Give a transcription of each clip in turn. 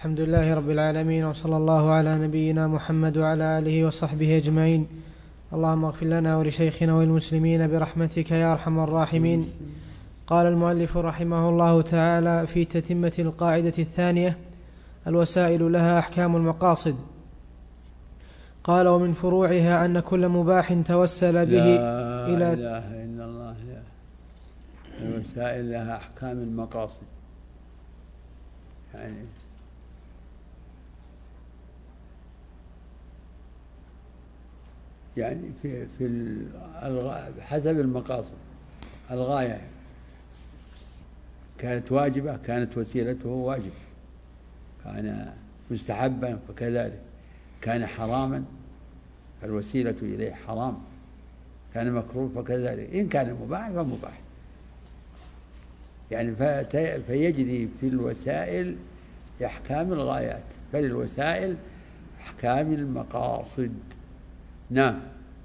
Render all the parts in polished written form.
الحمد لله رب العالمين، وصلى الله على نبينا محمد وعلى آله وصحبه أجمعين. اللهم اغفر لنا ولشيخنا والمسلمين برحمتك يا أرحم الراحمين. قال المؤلف رحمه الله تعالى في تتمة القاعدة الثانية: الوسائل لها أحكام المقاصد. قال: ومن فروعها أن كل مباح توسل به لا إله إلا الله. الوسائل لها أحكام المقاصد، يعني في حسب المقاصد. الغاية كانت واجبة كانت وسيلته واجب، كان مستحبا فكذلك، كان حراما فالوسيلة إليه حرام، كان مكروه فكذلك، إن كان مباح فمباح. يعني فيجري في الوسائل أحكام الغايات، فللوسائل أحكام المقاصد. نعم.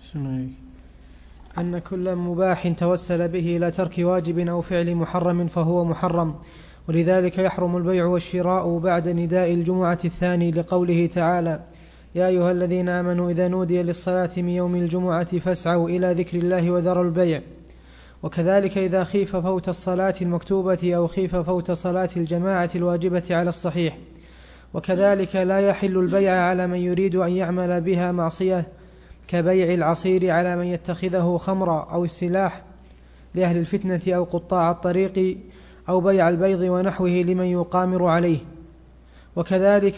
أن كل مباح توسل به إلى ترك واجب أو فعل محرم فهو محرم، ولذلك يحرم البيع والشراء بعد نداء الجمعة الثاني، لقوله تعالى: يا أيها الذين آمنوا إذا نودي للصلاة من يوم الجمعة فاسعوا إلى ذكر الله وذروا البيع. وكذلك إذا خيف فوت الصلاة المكتوبة أو خيف فوت صلاة الجماعة الواجبة على الصحيح. وكذلك لا يحل البيع على من يريد أن يعمل بها معصية، كبيع العصير على من يتخذه خمرا، أو السلاح لأهل الفتنة أو قطاع الطريق، أو بيع البيض ونحوه لمن يقامر عليه. وكذلك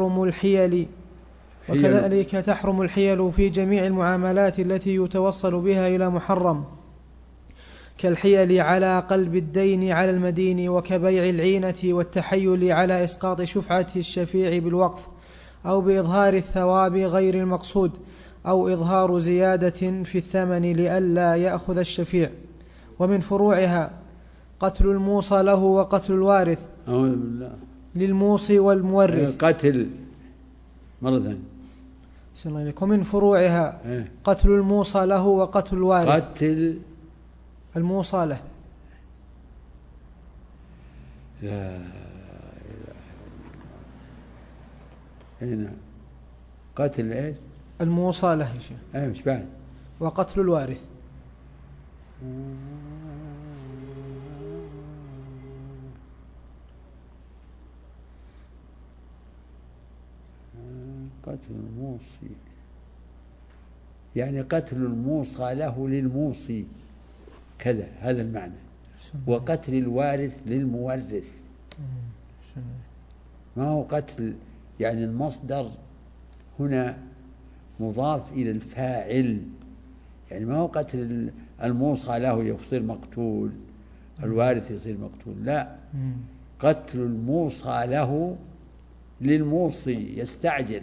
تحرم الحيل في جميع المعاملات التي يتوصل بها إلى محرم، كالحيل على قلب الدين على المدين، وكبيع العينة والتحيل على إسقاط شفعة الشفيع بالوقف، أو بإظهار الثواب غير المقصود، أو إظهار زيادة في الثمن لئلا يأخذ الشفيع. ومن فروعها قتل الموصى له وقتل الوارث للموصي والمورث. قتل مرة ثانية. ومن فروعها قتل الموصى له وقتل الوارث. قتل الموصى له. لا هنا قتل ايش؟ الموصى له يا شيخ. مش بعد. وقتل الوارث. قتل الموصي، يعني قتل الموصى له للموصي كذا، هذا المعنى. وقتل الوارث للمورث. ما هو قتل، يعني المصدر هنا مضاف إلى الفاعل، يعني ما هو قتل الموصى له يصير مقتول، الوارث يصير مقتول، لا. قتل الموصى له للموصي، يستعجل،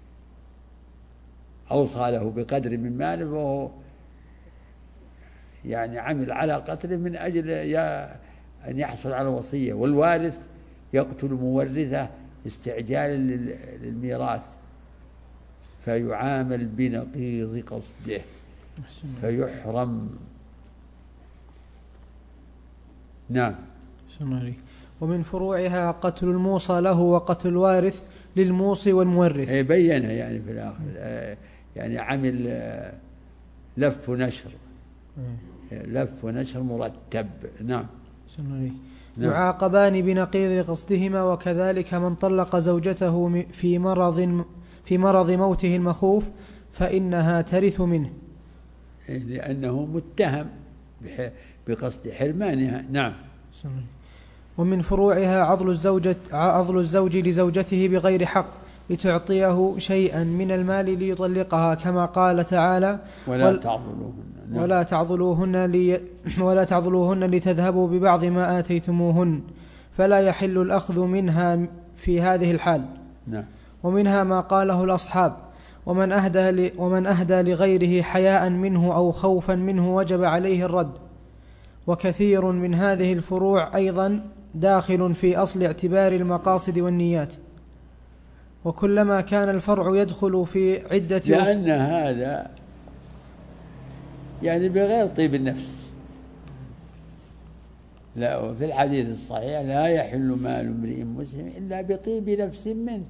أوصى له بقدر من ماله وهو يعني عمل على قتله من أجل أن يحصل على وصية. والوارث يقتل مورثه استعجالا للميراث، فيعامل بنقيض قصده فيحرم. نعم. ومن فروعها قتل الموصى له وقتل الوارث للموصي والمورث. بينها يعني في الآخر، يعني عمل لف ونشر، لف ونشر مرتب. نعم. يعاقبان بنقيض قصدهما. وكذلك من طلق زوجته في مرض موته المخوف فإنها ترث منه، لأنه متهم بقصد حرمانها. نعم. ومن فروعها عضل الزوج لزوجته بغير حق لتعطيه شيئا من المال ليطلقها، كما قال تعالى: ولا تعضلوهن لتذهبوا ببعض ما آتيتموهن، فلا يحل الأخذ منها في هذه الحال. نعم. ومنها ما قاله الأصحاب: ومن أهدى لغيره حياء منه أو خوفا منه وجب عليه الرد. وكثير من هذه الفروع أيضا داخل في أصل اعتبار المقاصد والنيات. وكلما كان الفرع يدخل في عدة، لأن هذا يعني بغير طيب النفس، لا، وفي الحديث الصحيح لا يحل مال امرئ مسلم إلا بطيب نفس منه.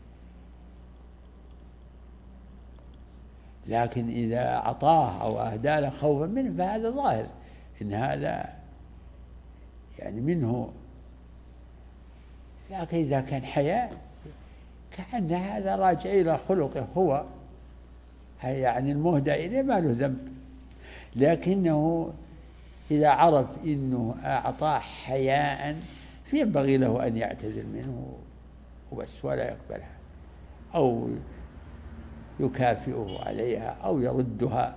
لكن إذا أعطاه أو أهدى له خوفا منه فهذا ظاهر إن هذا يعني منه. لكن إذا كان حياء كأن هذا راجع إلى خلقه هو، يعني المهدى إليه ما له ذنب. لكنه إذا عرف إنه أعطاه حياء فينبغي له أن يعتذر منه وبس ولا يقبلها، أو يكافئه عليها أو يردها.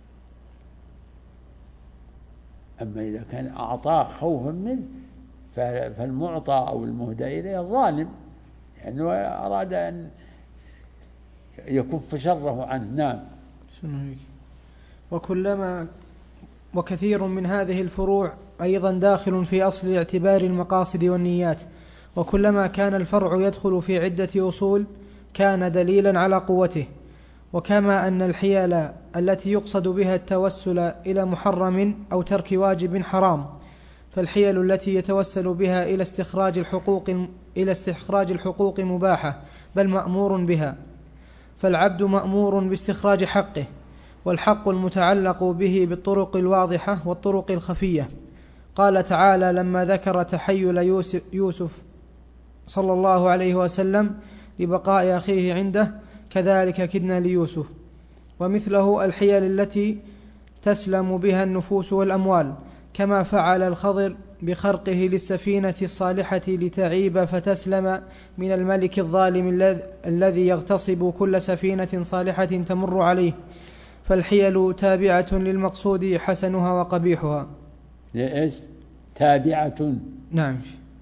أما إذا كان أعطاه خوفا منه فالمعطى أو المهدى إليه ظالم، لأنه أراد أن يكف شره عنه. نعم. وكثير من هذه الفروع أيضا داخل في أصل اعتبار المقاصد والنيات، وكلما كان الفرع يدخل في عدة أصول كان دليلا على قوته. وكما أن الحيل التي يقصد بها التوسل إلى محرم أو ترك واجب حرام، فالحيل التي يتوسل بها إلى استخراج الحقوق مباحة بل مأمور بها، فالعبد مأمور باستخراج حقه، والحق المتعلق به بالطرق الواضحة والطرق الخفية. قال تعالى لما ذكر تحيل يوسف صلى الله عليه وسلم لبقاء أخيه عنده: كذلك كدنا ليوسف. ومثله الحيل التي تسلم بها النفوس والأموال، كما فعل الخضر بخرقه للسفينة الصالحة لتعيب فتسلم من الملك الظالم الذي يغتصب كل سفينة صالحة تمر عليه. فالحيل تابعة للمقصود حسنها وقبيحها. إيش؟ تابعة. نعم.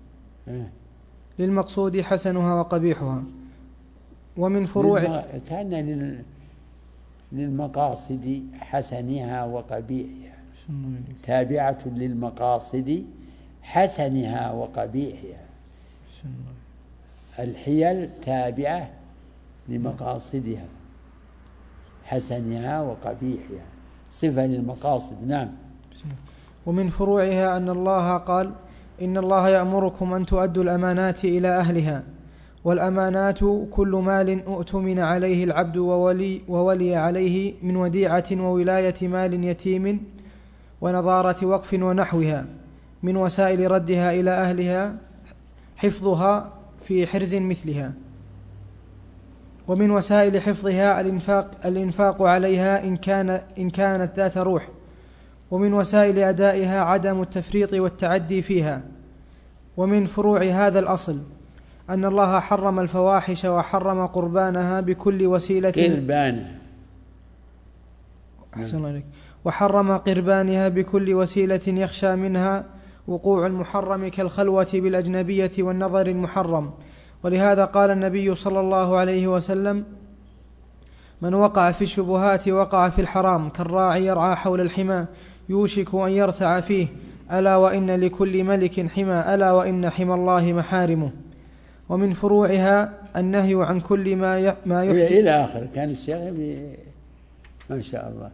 للمقصود حسنها وقبيحها. ومن فروع كان للمقاصد حسنها وقبيحها، تابعة للمقاصد حسنها وقبيحها. الحيل تابعة لمقاصدها حسنها وقبيحها، صفة للمقاصد. نعم. ومن فروعها أن الله قال: إن الله يأمركم أن تؤدوا الأمانات إلى أهلها. والأمانات كل مال أؤتمن عليه العبد وولي عليه من وديعة وولاية مال يتيم ونظارة وقف ونحوها، من وسائل ردها إلى أهلها حفظها في حرز مثلها. ومن وسائل حفظها الإنفاق عليها إن كانت ذات روح. ومن وسائل أدائها عدم التفريط والتعدي فيها. ومن فروع هذا الأصل أن الله حرم الفواحش وحرم قربانها بكل وسيلة وحرم قربانها بكل وسيلة يخشى منها وقوع المحرم كالخلوة بالأجنبية والنظر المحرم. ولهذا قال النبي صلى الله عليه وسلم: من وقع في الشبهات وقع في الحرام، كالراعي يرعى حول الحمى يوشك أن يرتع فيه، ألا وإن لكل ملك حمى، ألا وإن حمى الله محارمه. ومن فروعها النهي عن كل ما يحدث إلى آخر. كان الشيخ ما شاء الله.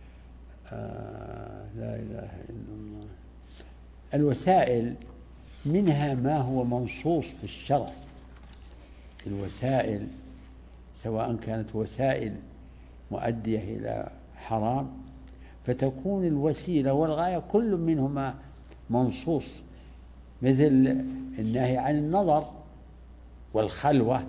لا إله إلا الله. الوسائل منها ما هو منصوص في الشرع. الوسائل سواء كانت وسائل مؤدية إلى حرام فتكون الوسيلة والغاية كل منهما منصوص، مثل النهي عن النظر والخلوة.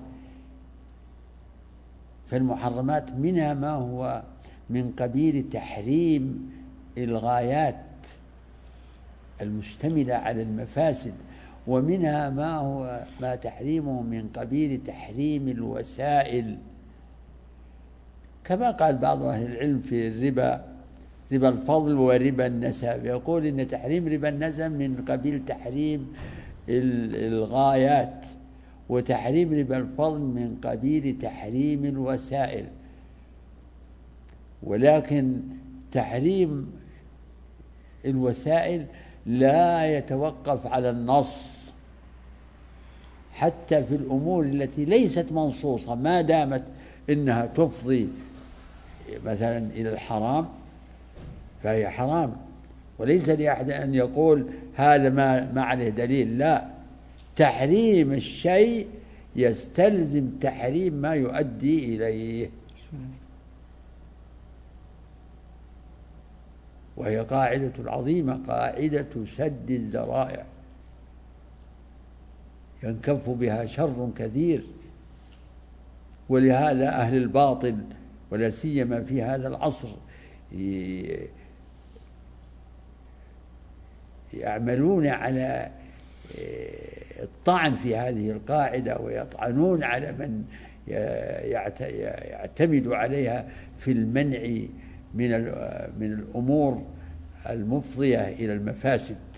فالمحرمات منها ما هو من قبيل تحريم الغايات المشتملة على المفاسد، ومنها ما هو ما تحريمه من قبيل تحريم الوسائل، كما قال بعض أهل العلم في الربا: ربا الفضل وربا النسب. يقول إن تحريم ربا النسب من قبيل تحريم الغايات، وتحريم ربا الفضل من قبيل تحريم الوسائل. ولكن تحريم الوسائل لا يتوقف على النص، حتى في الأمور التي ليست منصوصة ما دامت إنها تفضي مثلا إلى الحرام فهي حرام، وليس لأحد أن يقول هذا ما عليه دليل، لا، تحريم الشيء يستلزم تحريم ما يؤدي إليه، وهي قاعدة عظيمة، قاعدة سد الذرائع ينكف بها شر كثير. ولهذا أهل الباطل ولا سيما في هذا العصر يعملون على الطعن في هذه القاعدة، ويطعنون على من يعتمد عليها في المنع من الأمور المفضية إلى المفاسد.